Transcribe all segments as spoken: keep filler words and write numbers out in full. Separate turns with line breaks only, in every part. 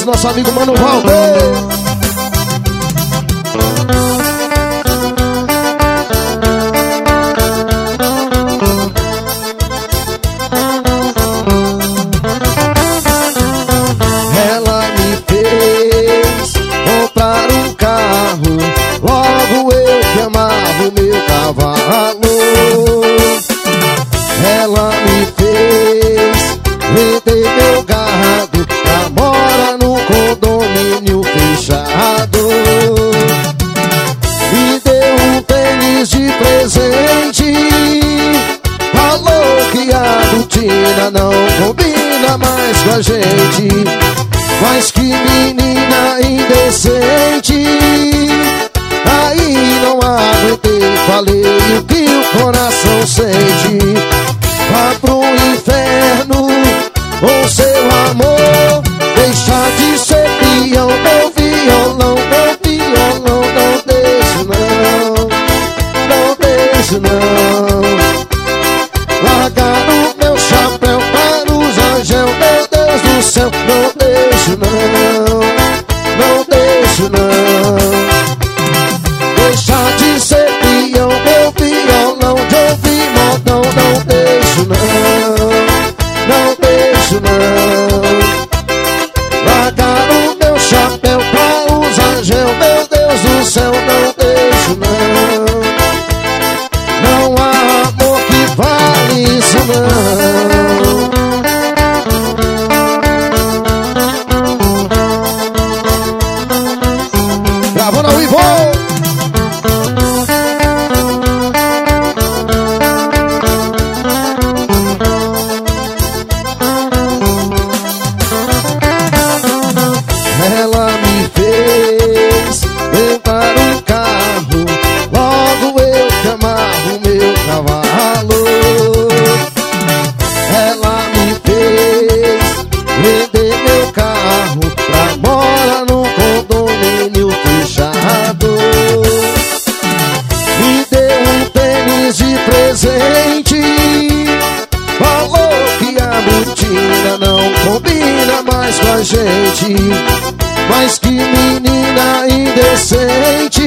abraço, nosso amigo Mano Valder. Ela me fez comprar um carro, logo eu que amava o meu cavalo. Ela me fez vender meu gado pra morar num condomínio fechado. Me deu um tênis de presente, falou que a rotina não combina mais com a gente. Mas que menina indecente, aí não aguentei, falei o que o coração sente. Vá pro inferno com seu amor, deixa de ser peão, meu violão, meu violão, não deixe não, não deixe não. Largar o meu chapéu para os angel, meu Deus do céu, não deixe não, não deixe não. Deixa de ser peão, meu violão, de ouvir modão, não deixe não, não deixe não. Largar o meu chapéu para os angel, meu Deus do céu, não deixe não. Não há amor que vale isso não. Gravando ao vivo. Ela me fez comprar um carro, logo eu que amava o meu cavalo. Ela me fez vender meu carro pra morar num condomínio fechado. Me deu um tênis de presente, falou que a rotina não combina mais com a gente. Mas que menina indecente,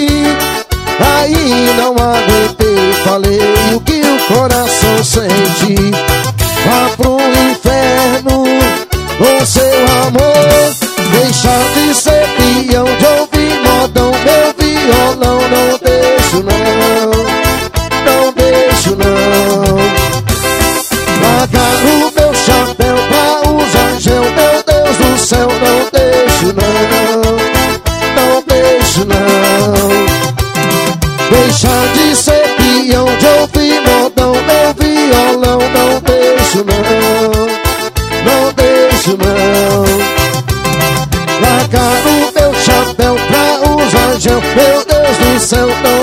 aí não aguentei, falei o que o coração sente. Vá pro inferno com seu amor, deixa de ser peão, de ouvir modão, meu violão, não deixo não, não deixo não. Largar o meu chapéu pra os angel, meu Deus do céu, não deixo não, não deixo não. Deixa de ser peão, de ouvir modão, meu violão, não deixo não, não deixo não. Largar o meu chapéu pra os angel, meu Deus do céu, não